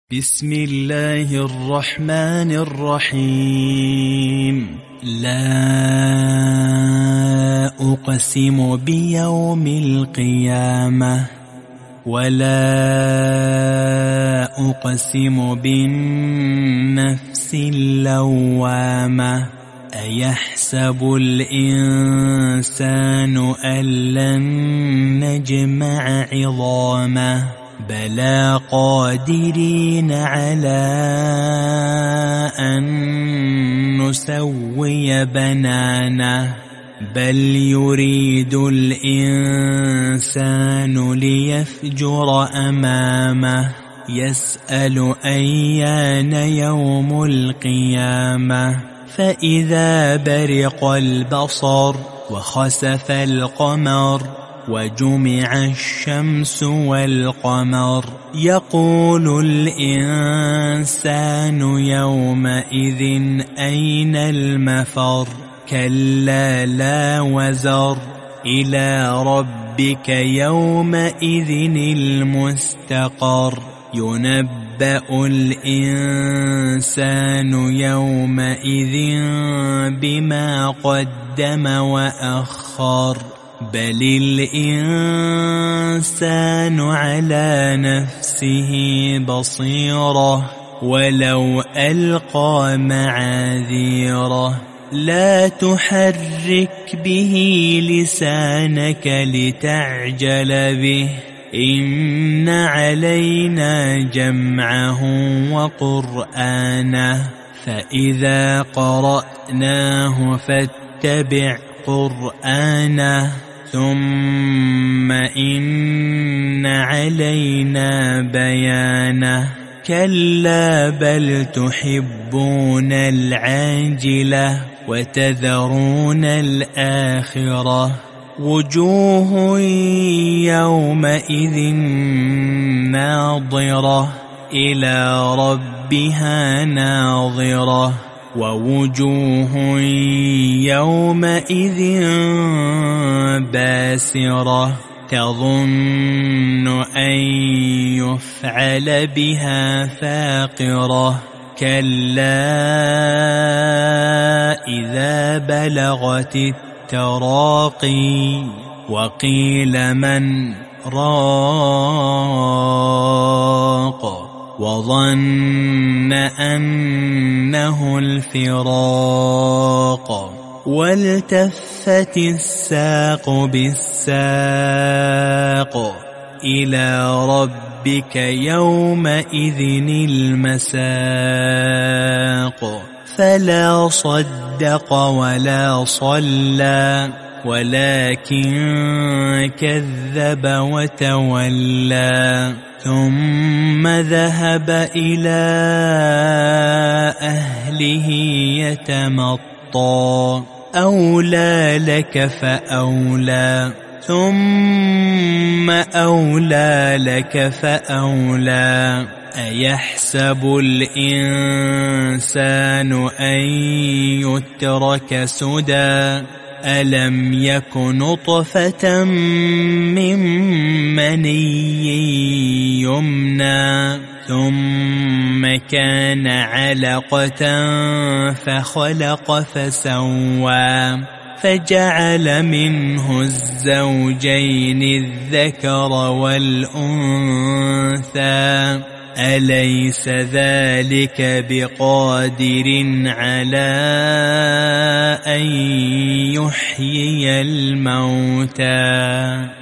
بسم الله الرحمن الرحيم. لا أقسم بيوم القيامة ولا أقسم بالنفس اللوامة. أيحسب الإنسان أن لن نجمع عظامه بلى قادرين على أن نسوي بنانه بل يريد الإنسان ليفجر أمامه يسأل أيان يوم القيامة فإذا برق البصر وخسف القمر وجمع الشمس والقمر يقول الإنسان يومئذ أين المفر كلا لا وزر إلى ربك يومئذ المستقر ينبأ الإنسان يومئذ بما قدم وأخر بل الإنسان على نفسه بصيرة ولو ألقى معاذيره لا تحرك به لسانك لتعجل به إن علينا جمعه وقرآنه فإذا قرأناه فاتبع قرآنه ثم إن علينا بيانه كلا بل تحبون العاجلة وتذرون الآخرة وجوه يومئذ ناظرة إلى ربها ناظرة ووجوه يومئذ باسرة تظن أن يفعل بها فاقرة كلا إذا بلغت التراقي وقيل من راق وظن أنه الفراق والتفت الساق بالساق إلى ربك يومئذ المساق فلا صدق ولا صلى ولكن كذب وتولى ثم ذهب إلى أهله يتمطى أولى لك فأولى ثم أولى لك فأولى أيحسب الإنسان أن يترك سدى ألم يك نطفة من مني يمنى ثم كان علقة فخلق فسوى فجعل منه الزوجين الذكر والأنثى أليس ذلك بقادر على أن يحيي الموتى